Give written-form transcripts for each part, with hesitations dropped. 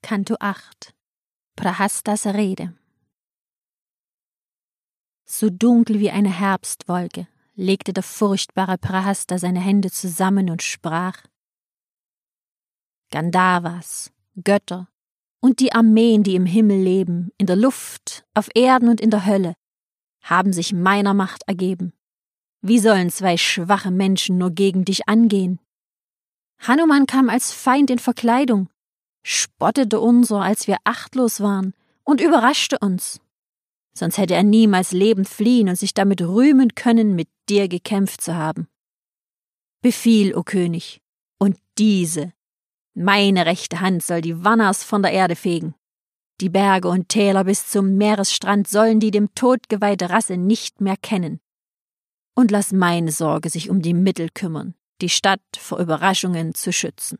Kanto 8 Prahastas Rede. So dunkel wie eine Herbstwolke legte der furchtbare Prahasta seine Hände zusammen und sprach: Gandharvas, Götter und die Armeen, die im Himmel leben, in der Luft, auf Erden und in der Hölle, haben sich meiner Macht ergeben. Wie sollen zwei schwache Menschen nur gegen dich angehen? Hanuman kam als Feind in Verkleidung, spottete unser, als wir achtlos waren, und überraschte uns. Sonst hätte er niemals lebend fliehen und sich damit rühmen können, mit dir gekämpft zu haben. Befiehl, o König, und diese, meine rechte Hand, soll die Vannas von der Erde fegen. Die Berge und Täler bis zum Meeresstrand sollen die dem Tod geweihte Rasse nicht mehr kennen. Und lass meine Sorge sich um die Mittel kümmern, die Stadt vor Überraschungen zu schützen.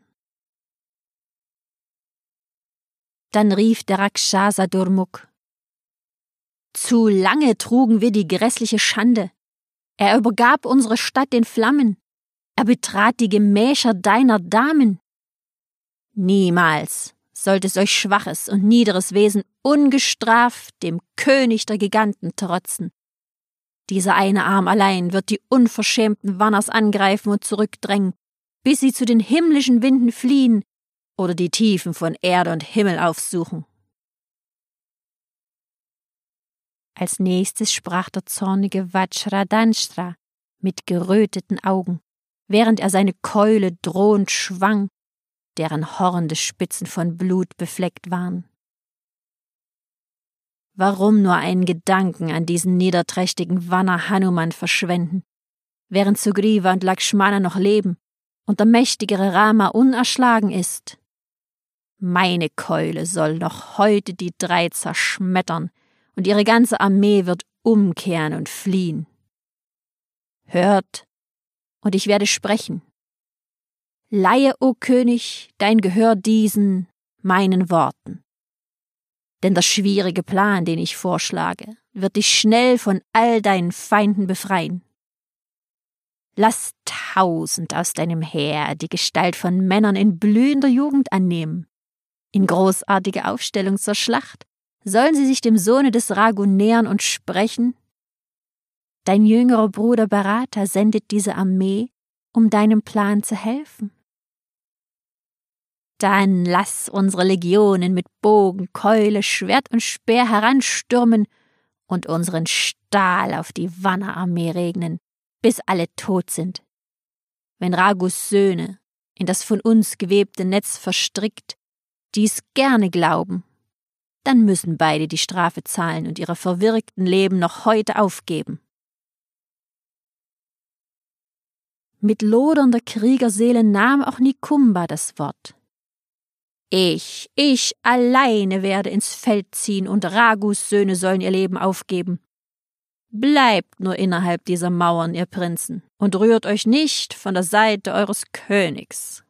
Dann rief der Rakshasa Durmuk: Zu lange trugen wir die grässliche Schande. Er übergab unsere Stadt den Flammen. Er betrat die Gemächer deiner Damen. Niemals sollte solch schwaches und niederes Wesen ungestraft dem König der Giganten trotzen. Dieser eine Arm allein wird die unverschämten Vannas angreifen und zurückdrängen, bis sie zu den himmlischen Winden fliehen oder die Tiefen von Erde und Himmel aufsuchen. Als nächstes sprach der zornige Vajradanshra mit geröteten Augen, während er seine Keule drohend schwang, deren hornende Spitzen von Blut befleckt waren. Warum nur einen Gedanken an diesen niederträchtigen Vanna Hanuman verschwenden, während Sugriva und Lakshmana noch leben und der mächtigere Rama unerschlagen ist? Meine Keule soll noch heute die drei zerschmettern, und ihre ganze Armee wird umkehren und fliehen. Hört, und ich werde sprechen. Leihe, o König, dein Gehör diesen, meinen Worten. Denn der schwierige Plan, den ich vorschlage, wird dich schnell von all deinen Feinden befreien. Lass 1000 aus deinem Heer die Gestalt von Männern in blühender Jugend annehmen. In großartiger Aufstellung zur Schlacht sollen sie sich dem Sohne des Raghu nähern und sprechen: Dein jüngerer Bruder Bharata sendet diese Armee, um deinem Plan zu helfen. Dann lass unsere Legionen mit Bogen, Keule, Schwert und Speer heranstürmen und unseren Stahl auf die Vanna-Armee regnen, bis alle tot sind. Wenn Raghus Söhne, in das von uns gewebte Netz verstrickt, dies gerne glauben, dann müssen beide die Strafe zahlen und ihre verwirkten Leben noch heute aufgeben. Mit lodernder Kriegerseele nahm auch Nikumba das Wort. Ich alleine werde ins Feld ziehen und Raghus Söhne sollen ihr Leben aufgeben. Bleibt nur innerhalb dieser Mauern, ihr Prinzen, und rührt euch nicht von der Seite eures Königs.